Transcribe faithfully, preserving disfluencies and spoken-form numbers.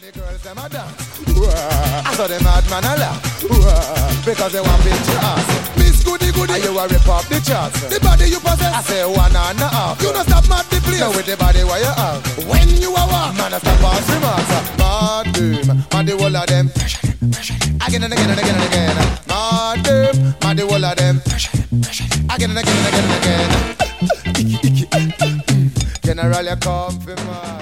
the girls them a dance. I saw the madman a laugh because they want big ass. Miss Goody Goody, and you a rip off the charts. The body you possess, I say one and a half. You don't stop mad the place. Now with the body where you have. When you a walk, man a stop pass remarks. Mad boom, mad the whole of them. Again and again and again and again. Mad boom, mad the whole of them. Again and again and again and again. General, you come for mad.